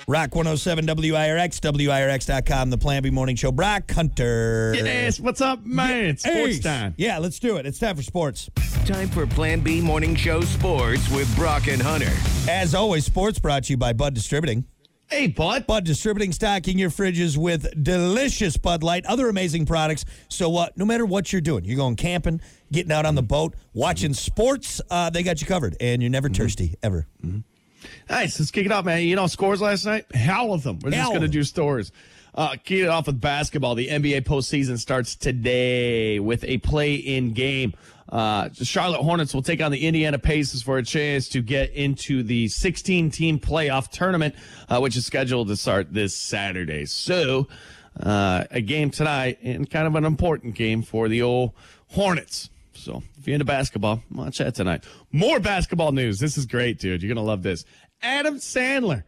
Rock 107 WIRX, WIRX.com, the Plan B Morning Show. Brock Hunter. Yes, what's up, man? It's sports time. Yeah, let's do it. It's time for sports. Time for Plan B Morning Show Sports with Brock and Hunter. As always, sports brought to you by Bud Distributing. Hey, bud. Bud Distributing, stocking your fridges with delicious Bud Light, other amazing products. So no matter what you're doing, you're going camping, getting out on the boat, watching sports, they got you covered, and you're never thirsty, ever. Nice. Let's kick it off, man. You know, scores last night? Hell of them. We're just going to do scores. Kick it off with basketball. The NBA postseason starts today with a play-in game. The Charlotte Hornets will take on the Indiana Pacers for a chance to get into the 16-team playoff tournament, which is scheduled to start this Saturday. So, a game tonight, and kind of an important game for the old Hornets. So, if you're into basketball, watch that tonight. More basketball news. This is great, dude. You're going to love this. Adam Sandler.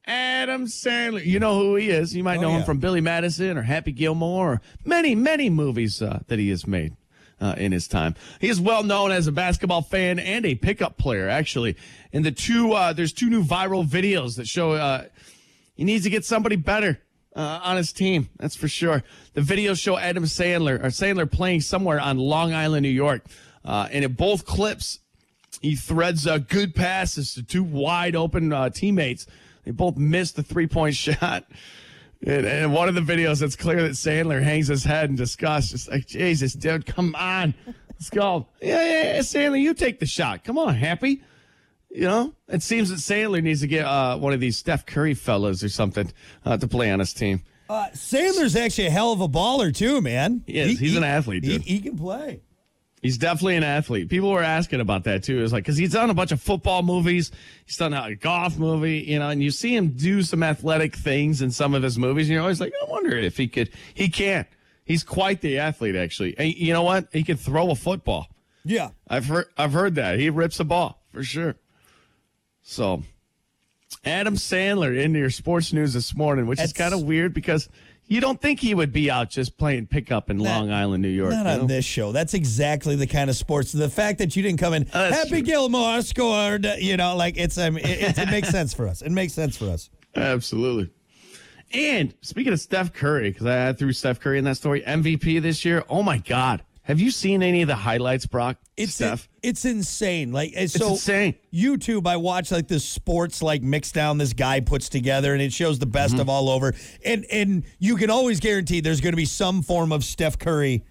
You know who he is. You might know him from Billy Madison or Happy Gilmore or many, many movies that he has made in his time. He is well known as a basketball fan and a pickup player, actually. And there's two new viral videos that show he needs to get somebody better on his team. That's for sure. The videos show Adam Sandler playing somewhere on Long Island, New York. And in both clips, he threads good passes to two wide open teammates. They both missed the three-point shot. And one of the videos, it's clear that Sandler hangs his head in disgust. Just like, Jesus, dude, come on. Let's go. Yeah, Sandler, you take the shot. Come on, Happy. You know, it seems that Sandler needs to get one of these Steph Curry fellas or something to play on his team. Sandler's actually a hell of a baller, too, man. He's an athlete, dude. He can play. He's definitely an athlete. People were asking about that, too. It's like, because he's done a bunch of football movies. He's done a golf movie, you know, and you see him do some athletic things in some of his movies. And you're always like, I wonder if he could. He can. He's quite the athlete, actually. And you know what? He can throw a football. Yeah. I've heard that. He rips a ball, for sure. So, Adam Sandler into your sports news this morning, which is kind of weird because you don't think he would be out just playing pickup in Long Island, New York. Not on this show. That's exactly the kind of sports. The fact that you didn't come in, Happy Gilmore scored, you know, like it makes sense for us. It makes sense for us. Absolutely. And speaking of Steph Curry, because I threw Steph Curry in that story, MVP this year. Oh, my God. Have you seen any of the highlights, Brock? Steph? It's insane. Like it's insane. YouTube, I watch like this sports like mix down this guy puts together, and it shows the best of all over. And you can always guarantee there's going to be some form of Steph Curry,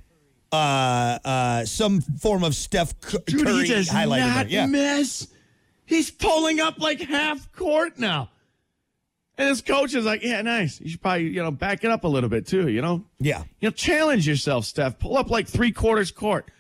some form of Steph Curry he does highlight not in there. Yeah. miss. He's pulling up like half court now. And his coach is like, yeah, nice. You should probably, back it up a little bit too, Yeah. Challenge yourself, Steph. Pull up like 3/4 court,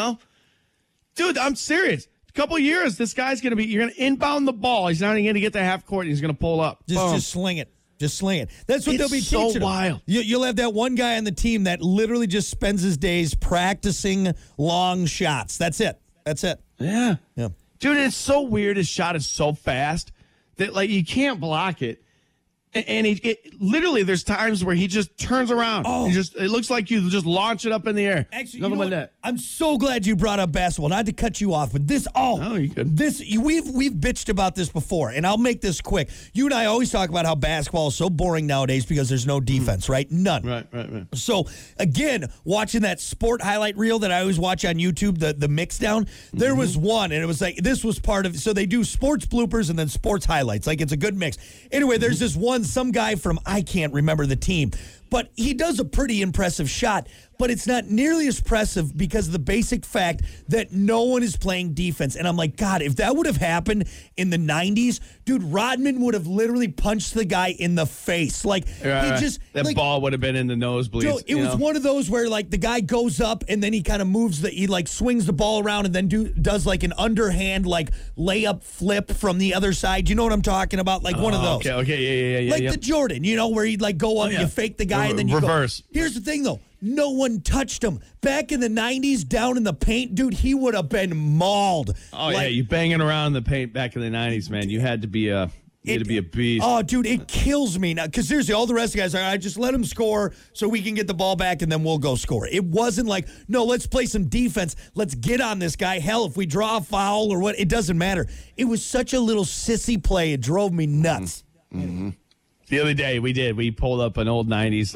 Dude, I'm serious. A couple of years, this guy's going to you're going to inbound the ball. He's not even going to get to half court. He's going to pull up. Just sling it. Just sling it. That's what they'll be teaching him. So wild. You'll have that one guy on the team that literally just spends his days practicing long shots. That's it. Yeah. Yeah. Dude, it's so weird. His shot is so fast that, you can't block it. And literally, there's times where he just turns around. Oh. It looks like you just launch it up in the air. Actually, nothing like that. I'm so glad you brought up basketball. Not to cut you off, but this. Oh, you could. We've bitched about this before, and I'll make this quick. You and I always talk about how basketball is so boring nowadays because there's no defense, right? None. Right. So again, watching that sport highlight reel that I always watch on YouTube, the mix down. There was one, and it was like this was part of. So they do sports bloopers and then sports highlights. Like it's a good mix. Anyway, there's this one. Some guy from, I can't remember the team, but he does a pretty impressive shot, but it's not nearly as impressive because of the basic fact that no one is playing defense. And I'm like, God, if that would have happened in the 90s, dude, Rodman would have literally punched the guy in the face. Like, that ball would have been in the nosebleeds. Dude, it was one of those where, the guy goes up and then he kind of moves he swings the ball around and then does, an underhand, layup flip from the other side. You know what I'm talking about? One of those. Okay, yeah. The Jordan, where he'd, go up, you fake the guy, and then you reverse. Go. Here's the thing, though. No one touched him. Back in the 90s, down in the paint, dude, he would have been mauled. Oh, yeah, you banging around in the paint back in the 90s, man. You had to be a beast. Oh, dude, it kills me now. Because seriously, all the rest of the guys are, just let him score so we can get the ball back and then we'll go score. It wasn't like, no, let's play some defense. Let's get on this guy. Hell, if we draw a foul or what, it doesn't matter. It was such a little sissy play. It drove me nuts. Mm-hmm. The other day we pulled up an old 90s.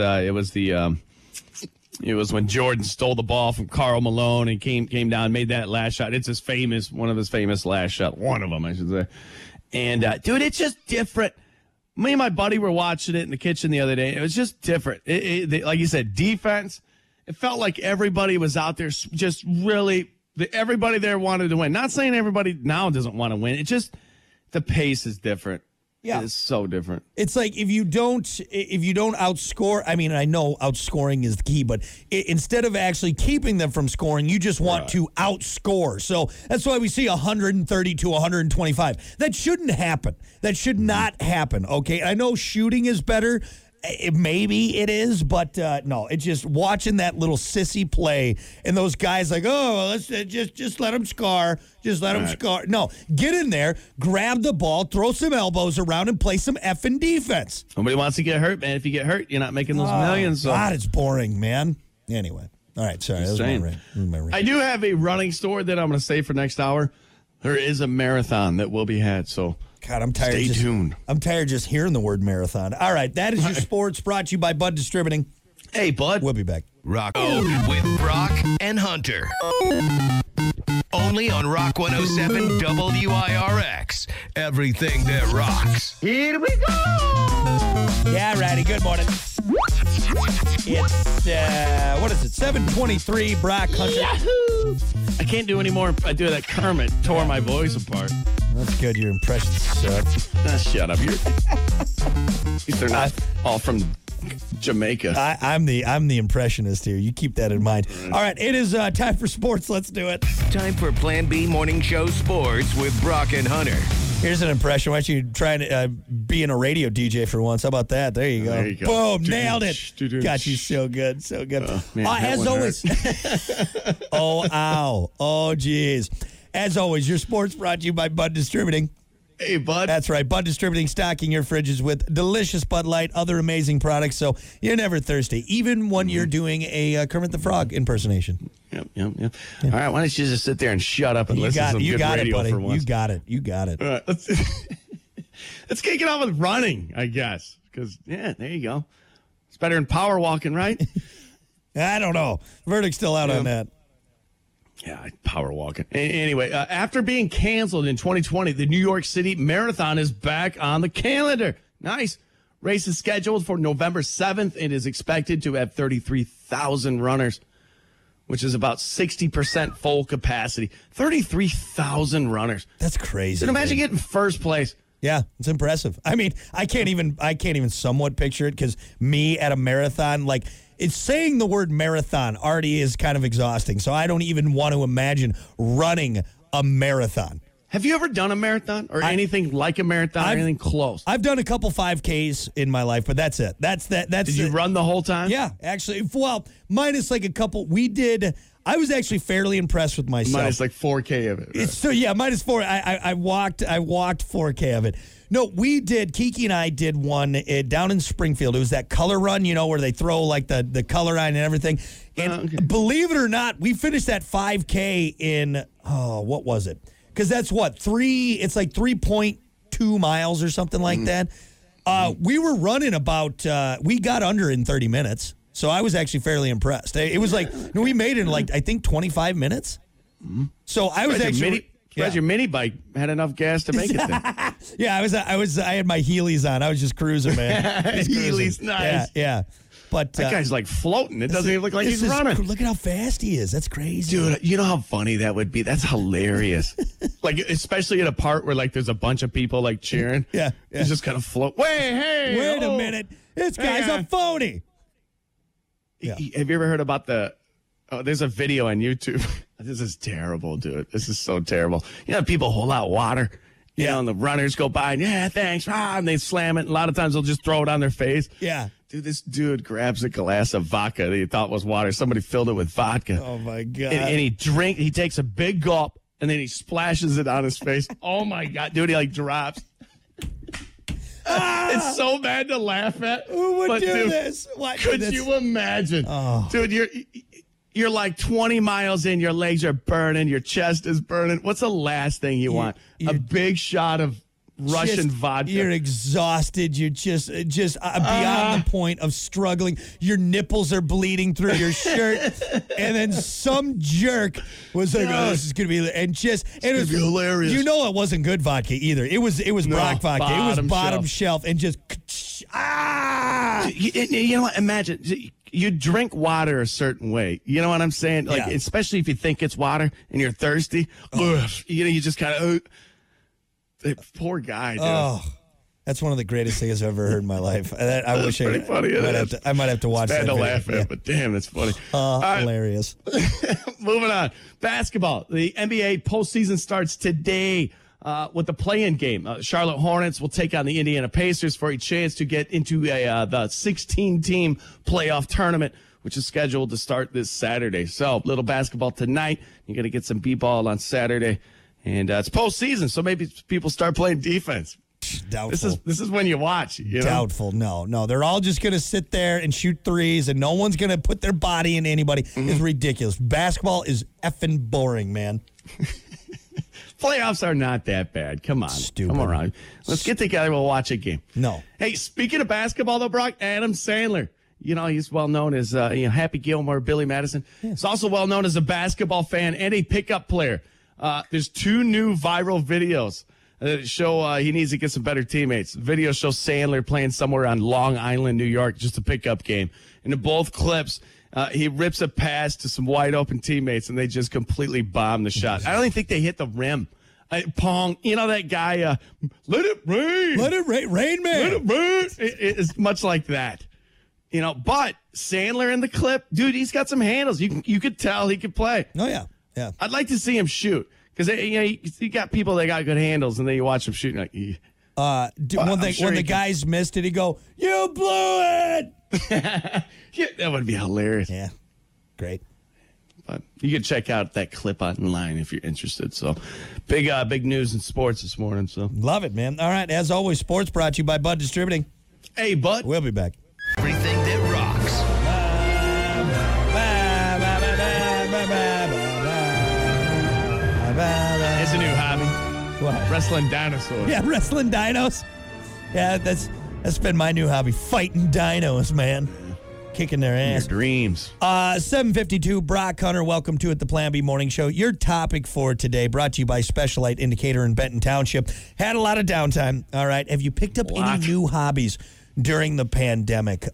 It was when Jordan stole the ball from Karl Malone and came down, made that last shot. It's one of his famous last shot. One of them, I should say. And, dude, it's just different. Me and my buddy were watching it in the kitchen the other day. It was just different. Like you said, defense, it felt like everybody was out there just really, everybody there wanted to win. Not saying everybody now doesn't want to win. It's just the pace is different. Yeah. It's so different. It's like if you don't outscore, I mean, I know outscoring is the key, but instead of actually keeping them from scoring, you just want to outscore. So that's why we see 130 to 125. That shouldn't happen. That should not happen, okay? I know shooting is better. Maybe it is, but no, it's just watching that little sissy play and those guys like, oh, let's just let them score. Just let them score. No, get in there, grab the ball, throw some elbows around, and play some effing defense. Nobody wants to get hurt, man. If you get hurt, you're not making those millions. So. God, it's boring, man. Anyway, all right, sorry. That was my rant. I do have a running story that I'm going to say for next hour. There is a marathon that will be had, so... God, I'm tired. Stay tuned. I'm tired just hearing the word marathon. All right, that is your sports brought to you by Bud Distributing. Hey, Bud. We'll be back. Rock with Brock and Hunter. Only on Rock 107 WIRX. Everything that rocks. Here we go. Yeah, righty. Good morning. It's, what is it, 7:23, Brock, Hunter. Yahoo! I can't do any more. I do that Kermit. Tore my voice apart. That's good. Your impressions suck. Shut up. They're not all from Jamaica. I'm the impressionist here. You keep that in mind. All right, it is time for sports. Let's do it. Time for Plan B Morning Show Sports with Brock and Hunter. Here's an impression. Why don't you try and being a radio DJ for once? How about that? There you go. There you go. Boom. Nailed it. Got you so good. So good. Man, as always. Oh, ow. Oh, geez. As always, your sports brought to you by Bud Distributing. Hey, Bud. That's right. Bud Distributing, stocking your fridges with delicious Bud Light, other amazing products, so you're never thirsty, even when you're doing a Kermit the Frog impersonation. Yep. All right, why don't you just sit there and shut up and listen to some good radio for once? You got it. All right, let's kick it off with running, I guess, because, yeah, there you go. It's better than power walking, right? I don't know. Verdict's still out on that. Yeah, power walking. Anyway, after being canceled in 2020, the New York City Marathon is back on the calendar. Nice. Race is scheduled for November 7th. It is expected to have 33,000 runners, which is about 60% full capacity. 33,000 runners. That's crazy. So imagine getting first place. Yeah, it's impressive. I mean, I can't even somewhat picture it because me at a marathon, like, it's saying the word marathon already is kind of exhausting. So I don't even want to imagine running a marathon. Have you ever done a marathon or anything like a marathon or anything close? I've done a couple 5Ks in my life, but that's it. Did you run the whole time? Yeah, actually. Well, minus like a couple. I was actually fairly impressed with myself. Minus like 4K of it. Right? So yeah, minus 4. I walked 4K of it. No, Kiki and I did one down in Springfield. It was that color run, where they throw like the color on and everything. And believe it or not, we finished that 5K in, what was it? Because that's it's like 3.2 miles or something like that. We were running we got under in 30 minutes. So I was actually fairly impressed. It was like, we made it in like, I think 25 minutes. So I was actually... Your mini bike had enough gas to make it there. Yeah, I had my Heelys on. I was just cruising, man. Heelys, nice. Yeah. But that guy's like floating. It doesn't even look like he's running. Look at how fast he is. That's crazy. Dude, you know how funny that would be? That's hilarious. Like, especially at a part where like there's a bunch of people like cheering. Yeah. He's just kind of float. Wait a minute. This guy's a phony. Yeah. Have you ever heard about there's a video on YouTube. This is terrible, dude. This is so terrible. People hold out water, and the runners go by and, thanks, and they slam it. A lot of times they'll just throw it on their face. Yeah. Dude, this dude grabs a glass of vodka that he thought was water. Somebody filled it with vodka. Oh, my God. And he takes a big gulp, and then he splashes it on his face. Oh, my God. Dude, he like drops. It's so bad to laugh at. Who would do this? Could you imagine? Oh. Dude, you're like 20 miles in, your legs are burning, your chest is burning. What's the last thing you want? A big shot of Russian vodka. You're exhausted. You're just beyond the point of struggling. Your nipples are bleeding through your shirt. And then some jerk was like, "Oh, this is gonna be," and it was hilarious. You know, it wasn't good vodka either. It was Brock vodka. It was bottom shelf, and just You know what? Imagine you drink water a certain way. You know what I'm saying? Like, especially if you think it's water and you're thirsty. You just kind of. Poor guy, dude. Oh, that's one of the greatest things I've ever heard in my life. I wish I might have to watch that. Bad to laugh at, but damn, that's funny. Hilarious. Moving on. Basketball. The NBA postseason starts today with the play-in game. Charlotte Hornets will take on the Indiana Pacers for a chance to get into the 16-team playoff tournament, which is scheduled to start this Saturday. So, little basketball tonight. You're going to get some b-ball on Saturday. And it's postseason, so maybe people start playing defense. Doubtful. This is when you watch. You know? Doubtful. No. They're all just going to sit there and shoot threes, and no one's going to put their body in anybody. It's ridiculous. Basketball is effing boring, man. Playoffs are not that bad. Come on. Stupid. Come on. Let's get together. We'll watch a game. No. Hey, speaking of basketball, though, Brock, Adam Sandler. You know, he's well known as Happy Gilmore, Billy Madison. Yeah. He's also well known as a basketball fan and a pickup player. There's 2 new viral videos that show he needs to get some better teammates. The video shows Sandler playing somewhere on Long Island, New York, just a pickup game. And in both clips, he rips a pass to some wide open teammates, and they just completely bomb the shot. I don't even think they hit the rim. Pong, you know that guy, let it rain. Let it rain, Rain Man. Let it rain. It's much like that. You know, but Sandler in the clip, dude, he's got some handles. You could tell he could play. Oh, yeah. Yeah. I'd like to see him shoot. Because you got people that got good handles, and then you watch them shooting like. When the guys missed it, he go, "You blew it." Yeah, that would be hilarious. Yeah, great. But you can check out that clip online if you're interested. So, big news in sports this morning. So love it, man. All right, as always, sports brought to you by Bud Distributing. Hey, Bud. We'll be back. Everything that rocks. It's a new hobby. What? Wrestling dinosaurs. Yeah, wrestling dinos. Yeah, that's been my new hobby. Fighting dinos, man. Kicking their ass. Your dreams. 7:52, Brock Hunter, welcome to it, the Plan B Morning Show. Your topic for today, brought to you by Special Light Indicator in Benton Township. Had a lot of downtime, all right. Have you picked up any new hobbies during the pandemic?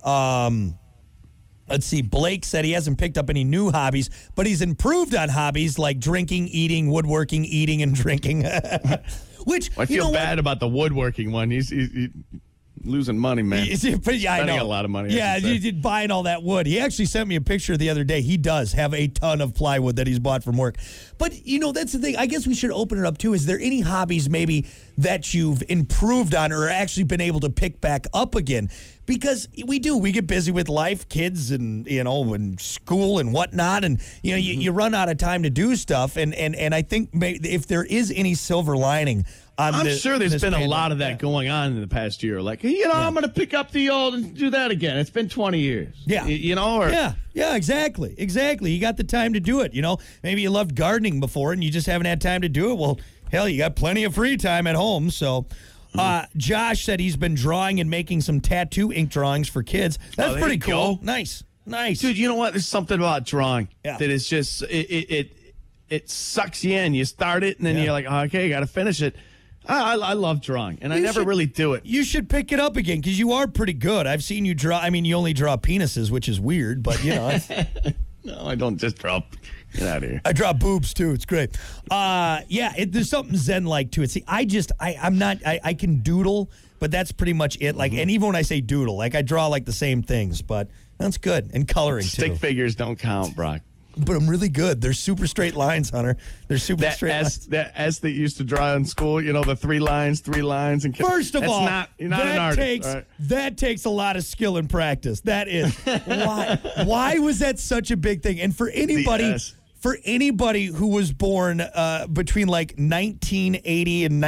Let's see. Blake said he hasn't picked up any new hobbies, but he's improved on hobbies like drinking, eating, woodworking, eating, and drinking. Which I feel bad about the woodworking one. He's losing money, man. Spending a lot of money. Yeah, you buying all that wood. He actually sent me a picture the other day. He does have a ton of plywood that he's bought from work. But, that's the thing. I guess we should open it up, too. Is there any hobbies maybe that you've improved on or actually been able to pick back up again? Because we get busy with life, kids, and and school and whatnot, and you run out of time to do stuff. And I think maybe if there is any silver lining, I'm sure there's been a lot of that going on in the past year. Like I'm going to pick up the old and do that again. It's been 20 years. Yeah, yeah, exactly. You got the time to do it. Maybe you loved gardening before and you just haven't had time to do it. Well, hell, you got plenty of free time at home, so. Josh said he's been drawing and making some tattoo ink drawings for kids. That's pretty cool. Go. Nice. Dude, you know what? There's something about drawing that is just it sucks you in. You start it and then you're like, okay, you got to finish it. I love drawing, and I never really do it. You should pick it up again because you are pretty good. I've seen you draw. I mean, you only draw penises, which is weird, but No, I don't just draw. Get out of here. I draw boobs too. It's great. There's something zen-like to it. See, I can doodle, but that's pretty much it. Like, and even when I say doodle, like I draw like the same things, but that's good. And coloring too. Stick figures don't count, Brock. But I'm really good. They're super straight lines, Hunter. They're super straight lines. That S that you used to draw in school, the three lines. And first of all, you're not an artist. Right? That takes a lot of skill and practice. That is. Why was that such a big thing? And for anybody for anybody who was born between like 1980 and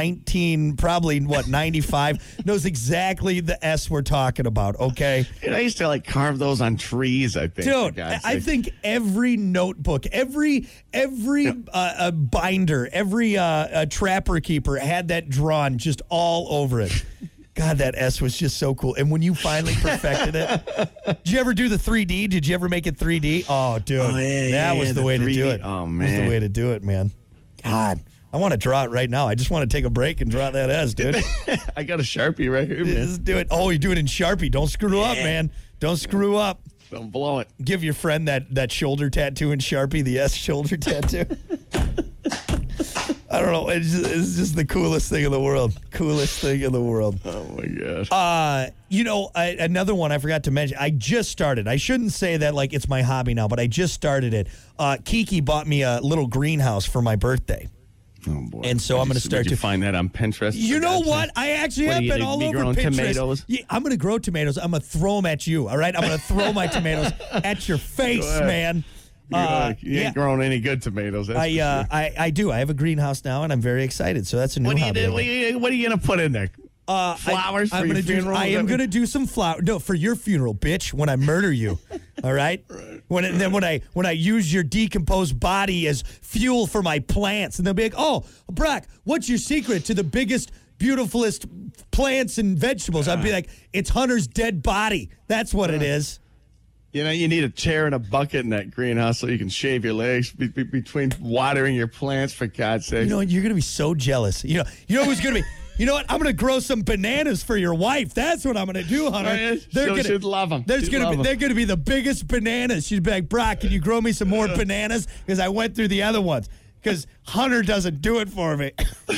95 knows exactly the S we're talking about, okay? I used to like carve those on trees, I think. Dude, I think every notebook, every binder, every trapper keeper had that drawn just all over it. God, that S was just so cool. And when you finally perfected it, did you ever do the 3D? Did you ever make it 3D? Oh, dude, that was the way to do it. Oh, man. That was the way to do it, man. God, I want to draw it right now. I just want to take a break and draw that S, dude. I got a Sharpie right here, man. Just do it. Oh, you do it in Sharpie. Don't screw up, man. Don't screw up. Don't blow it. Give your friend that shoulder tattoo in Sharpie, the S shoulder tattoo. I don't know. It's just the coolest thing in the world. Coolest thing in the world. Oh, my gosh. Another one I forgot to mention. I just started. I shouldn't say that like it's my hobby now, but I just started it. Kiki bought me a little greenhouse for my birthday. Oh, boy. And so I'm going to start to find that on Pinterest. You know what? I actually have been all over Pinterest. Tomatoes? Yeah, I'm going to grow tomatoes. I'm going to throw them at you, all right? I'm going to throw my tomatoes at your face, man. You ain't growing any good tomatoes. That's I do. I have a greenhouse now, and I'm very excited. So that's a new hobby. What are you going to put in there? Flowers for your funeral? I am going to do some flowers. No, for your funeral, bitch, when I murder you. All right? When I use your decomposed body as fuel for my plants. And they'll be like, oh, Brock, what's your secret to the biggest, beautifulest plants and vegetables? I'd be like, it's Hunter's dead body. That's what it is. You know, you need a chair and a bucket in that greenhouse so you can shave your legs between watering your plants, for God's sake. You know, you're going to be so jealous. You know who's going to be... You know what? I'm going to grow some bananas for your wife. That's what I'm going to do, Hunter. She'd love them. They're going to be the biggest bananas. She'd be like, Brock, can you grow me some more bananas? Because I went through the other ones. Because Hunter doesn't do it for me.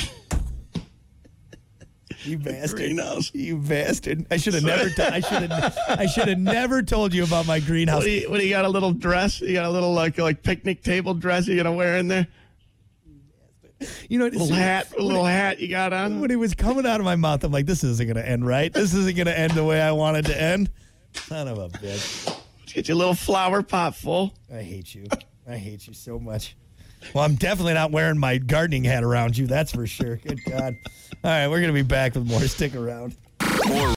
You bastard! Greenhouse. You bastard! I should have never. I should have never told you about my greenhouse. What do you got? A little dress? You got a little like picnic table dress you're gonna wear in there? You know, a little hat you got on. When it was coming out of my mouth, I'm like, this isn't gonna end right. This isn't gonna end the way I wanted to end. Son of a bitch! Get your little flower pot full. I hate you. I hate you so much. Well, I'm definitely not wearing my gardening hat around you. That's for sure. Good God. All right, we're going to be back with more. Stick around. More